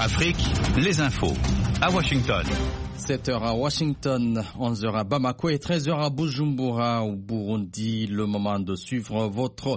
Afrique, les infos. À Washington. 7h à Washington, 11h à Bamako et 13h à Bujumbura au Burundi. Le moment de suivre votre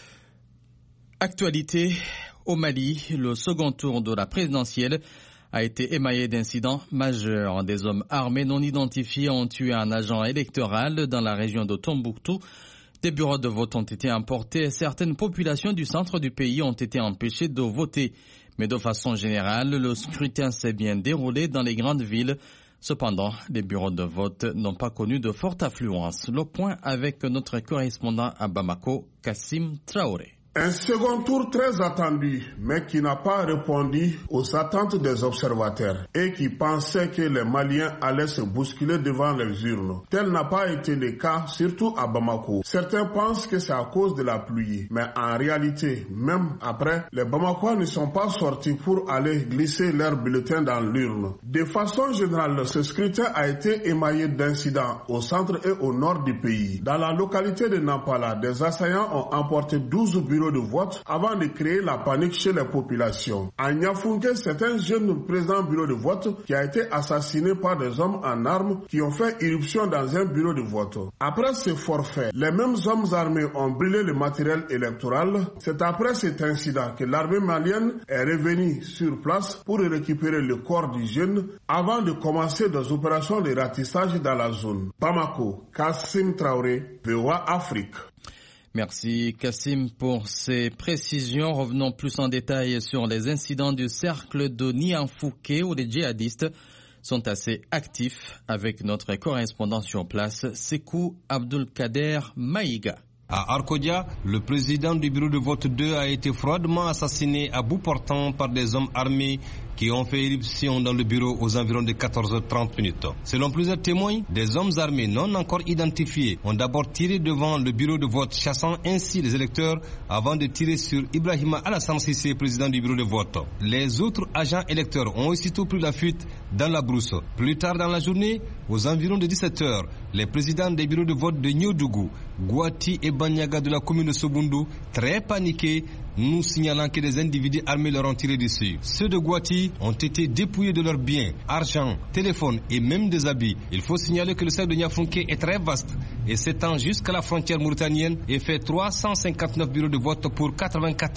actualité au Mali. Le second tour de la présidentielle a été émaillé d'incidents majeurs. Des hommes armés non identifiés ont tué un agent électoral dans la région de Tombouctou. Des bureaux de vote ont été emportés et certaines populations du centre du pays ont été empêchées de voter. Mais de façon générale, le scrutin s'est bien déroulé dans les grandes villes. Cependant, les bureaux de vote n'ont pas connu de forte affluence. Le point avec notre correspondant à Bamako, Kassim Traoré. Un second tour très attendu, mais qui n'a pas répondu aux attentes des observateurs et qui pensaient que les Maliens allaient se bousculer devant les urnes. Tel n'a pas été le cas, surtout à Bamako. Certains pensent que c'est à cause de la pluie, mais en réalité, même après, les Bamakois ne sont pas sortis pour aller glisser leurs bulletins dans l'urne. De façon générale, ce scrutin a été émaillé d'incidents au centre et au nord du pays. Dans la localité de Nampala, des assaillants ont emporté 12 bureaux de vote avant de créer la panique chez les populations. À Niafunke, c'est un jeune président bureau de vote qui a été assassiné par des hommes en armes qui ont fait irruption dans un bureau de vote. Après ce forfait, les mêmes hommes armés ont brûlé le matériel électoral. C'est après cet incident que l'armée malienne est revenue sur place pour récupérer le corps du jeune avant de commencer des opérations de ratissage dans la zone. Bamako, Kassim Traoré, VOA Afrique. Merci Kassim pour ces précisions. Revenons plus en détail sur les incidents du cercle de Nianfouké où les djihadistes sont assez actifs avec notre correspondant sur place, Sekou Abdulkader Maïga. À Arkodia, le président du bureau de vote 2 a été froidement assassiné à bout portant par des hommes armés qui ont fait éruption dans le bureau aux environs de 14h30. Selon plusieurs témoins, des hommes armés non encore identifiés ont d'abord tiré devant le bureau de vote, chassant ainsi les électeurs avant de tirer sur Ibrahima Alassane Sissé, président du bureau de vote. Les autres agents électeurs ont aussitôt pris la fuite dans la brousse. Plus tard dans la journée, aux environs de 17h, les présidents des bureaux de vote de Nyodougou, Gouati et Banyaga de la commune de Sobundu, très paniqués, nous signalant que des individus armés leur ont tiré dessus. Ceux de Gouati ont été dépouillés de leurs biens, argent, téléphone et même des habits. Il faut signaler que le cercle de Niafunké est très vaste et s'étend jusqu'à la frontière mauritanienne et fait 359 bureaux de vote pour 84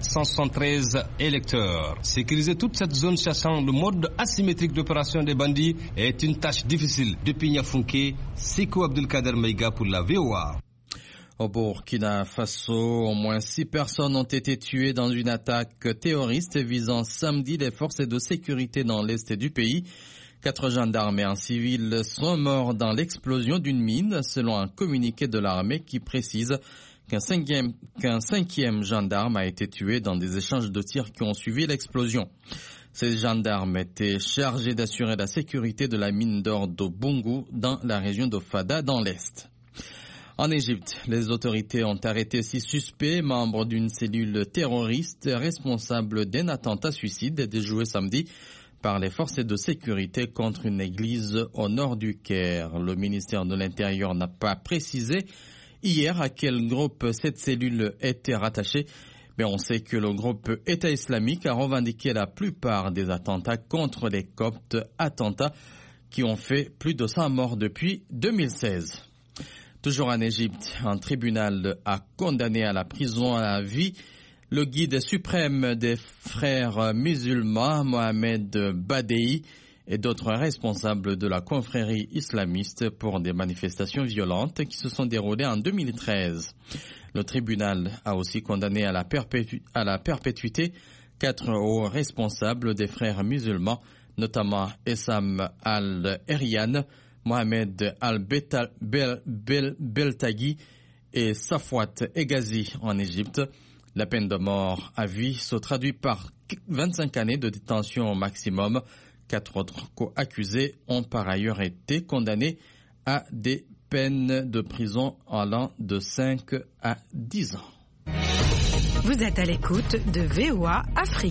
473 électeurs. Sécuriser toute cette zone sachant le mode asymétrique d'opération des bandits est une tâche difficile. Depuis Niafunké, Sekou Abdulkader Maïga pour la VOA. Au Burkina Faso, au moins 6 personnes ont été tuées dans une attaque terroriste visant samedi les forces de sécurité dans l'est du pays. 4 gendarmes et un civil sont morts dans l'explosion d'une mine, selon un communiqué de l'armée qui précise qu'un cinquième gendarme a été tué dans des échanges de tirs qui ont suivi l'explosion. Ces gendarmes étaient chargés d'assurer la sécurité de la mine d'or de Bungu dans la région de Fada dans l'est. En Égypte, les autorités ont arrêté 6 suspects, membres d'une cellule terroriste responsable d'un attentat suicide déjoué samedi par les forces de sécurité contre une église au nord du Caire. Le ministère de l'Intérieur n'a pas précisé hier à quel groupe cette cellule était rattachée, mais on sait que le groupe État islamique a revendiqué la plupart des attentats contre les Coptes, attentats qui ont fait plus de 100 morts depuis 2016. Toujours en Égypte, un tribunal a condamné à la prison à vie le guide suprême des frères musulmans, Mohamed Badei, et d'autres responsables de la confrérie islamiste pour des manifestations violentes qui se sont déroulées en 2013. Le tribunal a aussi condamné à la perpétuité 4 hauts responsables des frères musulmans, notamment Essam al-Erian, Mohamed al-Beltaghi et Safwat Egazi en Égypte. La peine de mort à vie se traduit par 25 années de détention au maximum. 4 autres co-accusés ont par ailleurs été condamnés à des peines de prison allant de 5 à 10 ans. Vous êtes à l'écoute de VOA Afrique.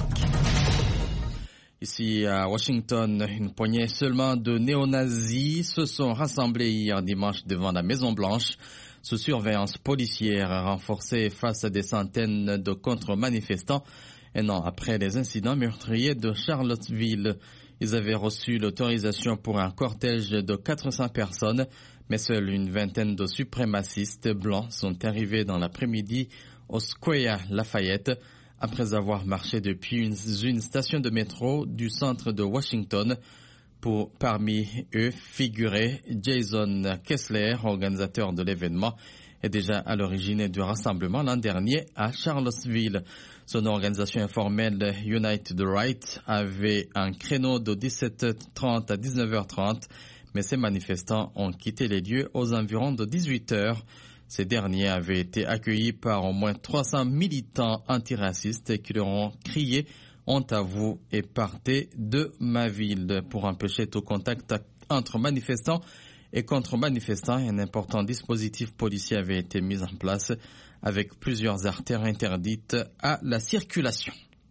Ici à Washington, une poignée seulement de néo-nazis se sont rassemblés hier dimanche devant la Maison-Blanche sous surveillance policière renforcée face à des centaines de contre-manifestants un an après les incidents meurtriers de Charlottesville. Ils avaient reçu l'autorisation pour un cortège de 400 personnes, mais seule une vingtaine de suprémacistes blancs sont arrivés dans l'après-midi au Square Lafayette, après avoir marché depuis une station de métro du centre de Washington. Parmi eux figurait Jason Kessler, organisateur de l'événement, et déjà à l'origine du rassemblement l'an dernier à Charlottesville. Son organisation informelle Unite the Right avait un créneau de 17h30 à 19h30, mais ces manifestants ont quitté les lieux aux environs de 18h. Ces derniers avaient été accueillis par au moins 300 militants antiracistes qui leur ont crié « Honte à vous et partez de ma ville » pour empêcher tout contact entre manifestants et contre-manifestants. Un important dispositif policier avait été mis en place avec plusieurs artères interdites à la circulation.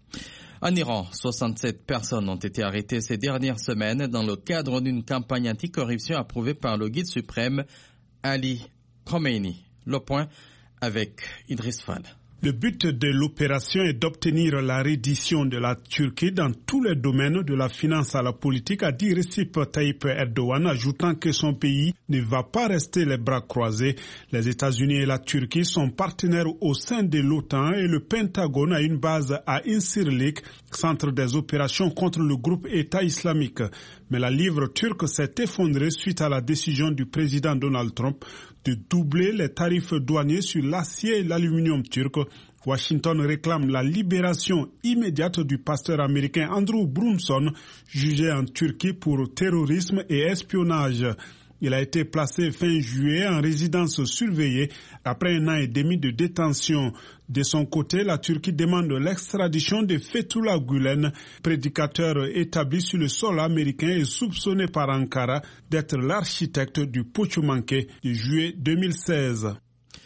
En Iran, 67 personnes ont été arrêtées ces dernières semaines dans le cadre d'une campagne anticorruption approuvée par le guide suprême Ali Khomeini. Le point avec Idriss Fall. Le but de l'opération est d'obtenir la reddition de la Turquie dans tous les domaines de la finance à la politique, a dit Recep Tayyip Erdogan, ajoutant que son pays ne va pas rester les bras croisés. Les États-Unis et la Turquie sont partenaires au sein de l'OTAN et le Pentagone a une base à Incirlik, centre des opérations contre le groupe État islamique. Mais la livre turque s'est effondrée suite à la décision du président Donald Trump de doubler les tarifs douaniers sur l'acier et l'aluminium turc. Washington réclame la libération immédiate du pasteur américain Andrew Brunson, jugé en Turquie pour terrorisme et espionnage. Il a été placé fin juillet en résidence surveillée après 1 an et demi de détention. De son côté, la Turquie demande l'extradition de Fethullah Gülen, prédicateur établi sur le sol américain et soupçonné par Ankara d'être l'architecte du putsch manqué de juillet 2016.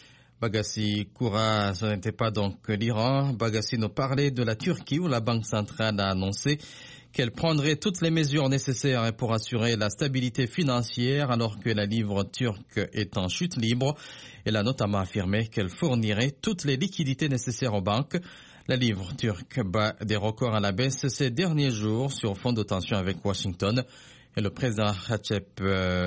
Bagassi Koura, ce n'était pas donc l'Iran. Bagassi nous parlait de la Turquie où la Banque centrale a annoncé qu'elle prendrait toutes les mesures nécessaires pour assurer la stabilité financière alors que la livre turque est en chute libre. Elle a notamment affirmé qu'elle fournirait toutes les liquidités nécessaires aux banques. La livre turque bat des records à la baisse ces derniers jours sur fond de tension avec Washington. Et le président Recep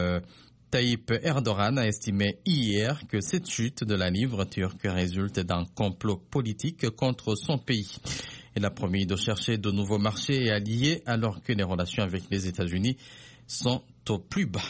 Tayyip Erdogan a estimé hier que cette chute de la livre turque résulte d'un complot politique contre son pays. Il a promis de chercher de nouveaux marchés et alliés alors que les relations avec les États-Unis sont au plus bas.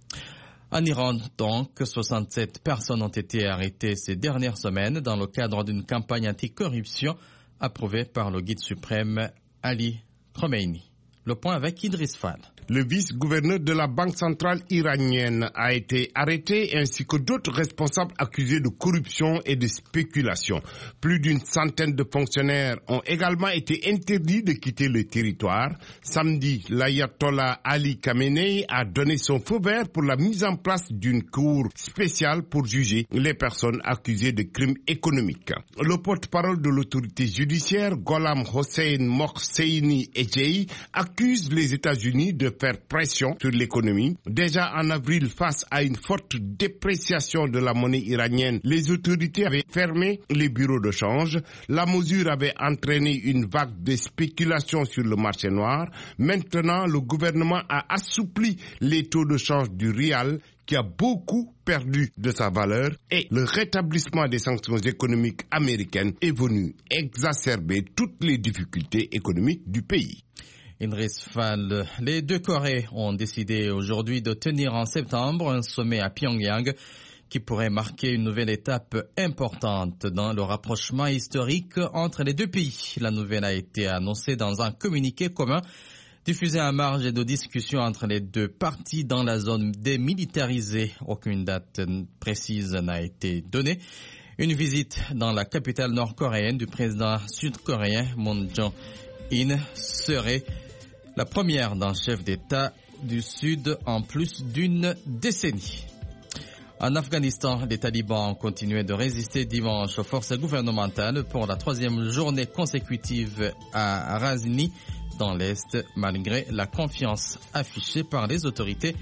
En Iran, donc, 67 personnes ont été arrêtées ces dernières semaines dans le cadre d'une campagne anticorruption approuvée par le guide suprême Ali Khomeini. Le point avec Idriss Fall. Le vice-gouverneur de la Banque centrale iranienne a été arrêté ainsi que d'autres responsables accusés de corruption et de spéculation. Plus d'une centaine de fonctionnaires ont également été interdits de quitter le territoire. Samedi, l'ayatollah Ali Khamenei a donné son feu vert pour la mise en place d'une cour spéciale pour juger les personnes accusées de crimes économiques. Le porte-parole de l'autorité judiciaire, Gholam Hossein Mohseini Ejei, accuse les États-Unis de faire pression sur l'économie. Déjà en avril, face à une forte dépréciation de la monnaie iranienne, les autorités avaient fermé les bureaux de change. La mesure avait entraîné une vague de spéculation sur le marché noir. Maintenant, le gouvernement a assoupli les taux de change du rial qui a beaucoup perdu de sa valeur et le rétablissement des sanctions économiques américaines est venu exacerber toutes les difficultés économiques du pays. Idriss Fall, les deux Corées ont décidé aujourd'hui de tenir en septembre un sommet à Pyongyang qui pourrait marquer une nouvelle étape importante dans le rapprochement historique entre les deux pays. La nouvelle a été annoncée dans un communiqué commun diffusé en marge de discussions entre les deux parties dans la zone démilitarisée. Aucune date précise n'a été donnée. Une visite dans la capitale nord-coréenne du président sud-coréen Moon Jae-in serait la première d'un chef d'État du Sud en plus d'une décennie. En Afghanistan, les talibans ont continué de résister dimanche aux forces gouvernementales pour la 3e journée consécutive à Ghazni, dans l'Est, malgré la confiance affichée par les autorités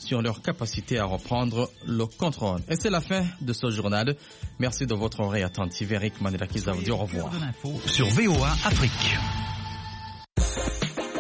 sur leur capacité à reprendre le contrôle. Et c'est la fin de ce journal. Merci de votre oreille attentive. Eric Manelakiza vous dit au revoir. Sur VOA Afrique.